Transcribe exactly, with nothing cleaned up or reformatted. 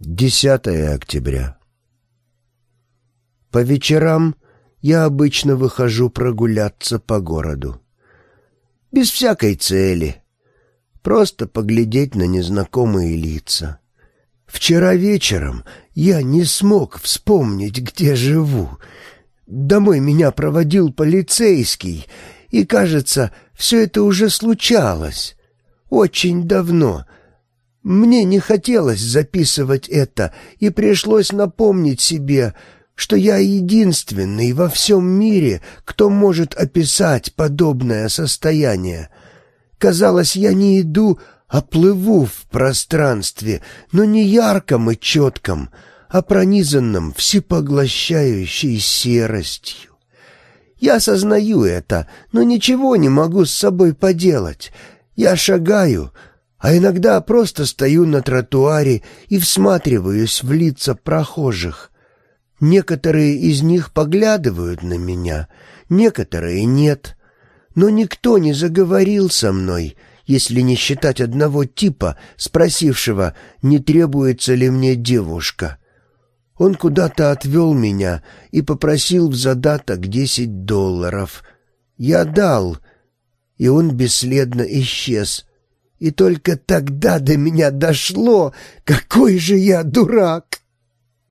десятое октября. По вечерам я обычно выхожу прогуляться по городу. Без всякой цели. Просто поглядеть на незнакомые лица. Вчера вечером я не смог вспомнить, где живу. Домой меня проводил полицейский, и, кажется, все это уже случалось. Очень давно. Мне не хотелось записывать это, и пришлось напомнить себе, что я единственный во всем мире, кто может описать подобное состояние. Казалось, я не иду, а плыву в пространстве, но не ярком и четком, а пронизанном всепоглощающей серостью. Я осознаю это, но ничего не могу с собой поделать. Я шагаю, а иногда просто стою на тротуаре и всматриваюсь в лица прохожих. Некоторые из них поглядывают на меня, некоторые нет. Но никто не заговорил со мной, если не считать одного типа, спросившего, не требуется ли мне девушка. Он куда-то отвел меня и попросил в задаток десять долларов. Я дал, и он бесследно исчез. И только тогда до меня дошло, какой же я дурак.